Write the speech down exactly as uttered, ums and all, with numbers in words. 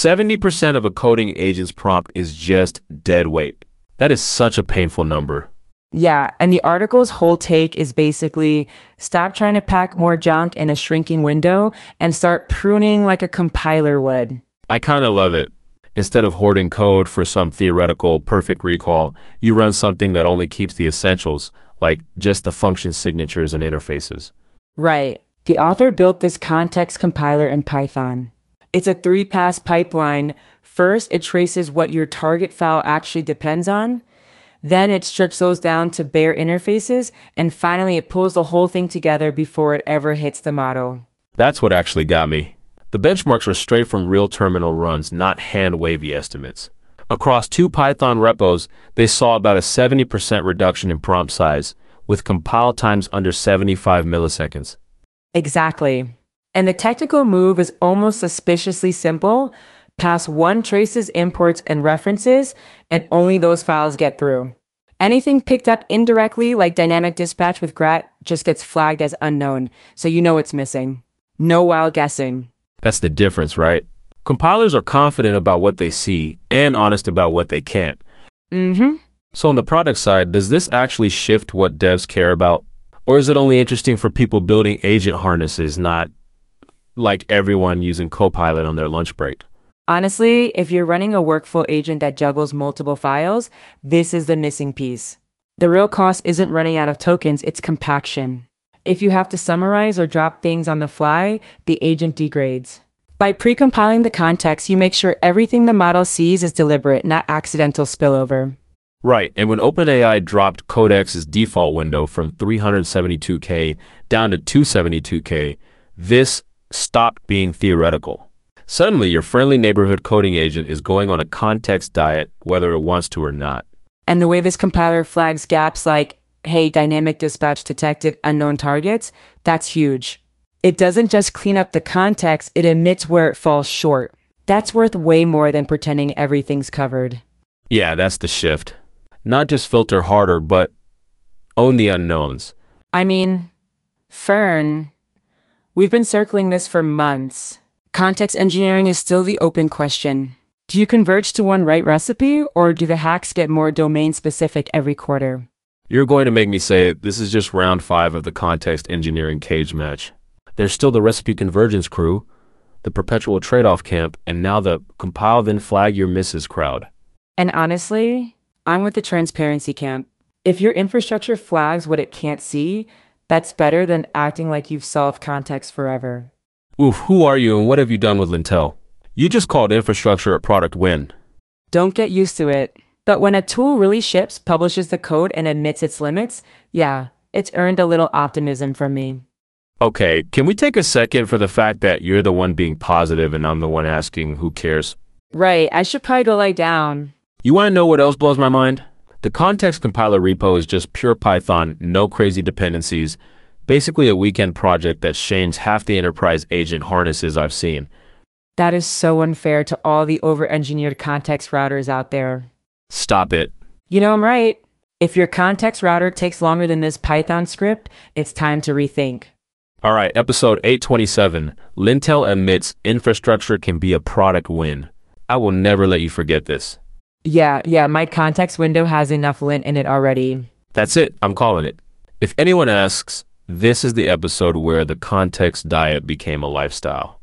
seventy percent of a coding agent's prompt is just dead weight. That is such a painful number. Yeah, and the article's whole take is basically stop trying to pack more junk in a shrinking window and start pruning like a compiler would. I kind of love it. Instead of hoarding code for some theoretical perfect recall, you run something that only keeps the essentials, like just the function signatures and interfaces. Right. The author built this context compiler in Python. It's a three-pass pipeline. First, it traces what your target file actually depends on. Then it strips those down to bare interfaces. And finally, it pulls the whole thing together before it ever hits the model. That's what actually got me. The benchmarks were straight from real terminal runs, not hand-wavy estimates. Across two Python repos, they saw about a seventy percent reduction in prompt size, with compile times under seventy-five milliseconds. Exactly. And the technical move is almost suspiciously simple. Pass one traces, imports, and references, and only those files get through. Anything picked up indirectly, like dynamic dispatch with Grat, just gets flagged as unknown, so you know it's missing. No wild guessing. That's the difference, right? Compilers are confident about what they see and honest about what they can't. Mm-hmm. So on the product side, does this actually shift what devs care about? Or is it only interesting for people building agent harnesses, not like everyone using Copilot on their lunch break? Honestly, if you're running a workflow agent that juggles multiple files, this is the missing piece. The real cost isn't running out of tokens, it's compaction. If you have to summarize or drop things on the fly, the agent degrades. By pre-compiling the context, you make sure everything the model sees is deliberate, not accidental spillover. Right, and when OpenAI dropped Codex's default window from three hundred seventy-two K down to two hundred seventy-two K, this stopped being theoretical. Suddenly, your friendly neighborhood coding agent is going on a context diet, whether it wants to or not. And the way this compiler flags gaps like, hey, dynamic dispatch detected unknown targets, that's huge. It doesn't just clean up the context, it admits where it falls short. That's worth way more than pretending everything's covered. Yeah, that's the shift. Not just filter harder, but own the unknowns. I mean, Fern, we've been circling this for months. Context engineering is still the open question. Do you converge to one right recipe, or do the hacks get more domain-specific every quarter? You're going to make me say it. This is just round five of the context engineering cage match. There's still the recipe convergence crew, the perpetual trade-off camp, and now the compile then flag your misses crowd. And honestly, I'm with the transparency camp. If your infrastructure flags what it can't see, that's better than acting like you've solved context forever. Oof, who are you and what have you done with Lintel? You just called infrastructure a product win. Don't get used to it. But when a tool really ships, publishes the code, and admits its limits, yeah, it's earned a little optimism from me. Okay, can we take a second for the fact that you're the one being positive and I'm the one asking who cares? Right, I should probably go lie down. You want to know what else blows my mind? The context compiler repo is just pure Python, no crazy dependencies. Basically a weekend project that shames half the enterprise agent harnesses I've seen. That is so unfair to all the over-engineered context routers out there. Stop it. You know I'm right. If your context router takes longer than this Python script, it's time to rethink. All right, episode eight twenty-seven. Lintel admits infrastructure can be a product win. I will never let you forget this. Yeah, yeah, my context window has enough lint in it already. That's it. I'm calling it. If anyone asks, this is the episode where the context diet became a lifestyle.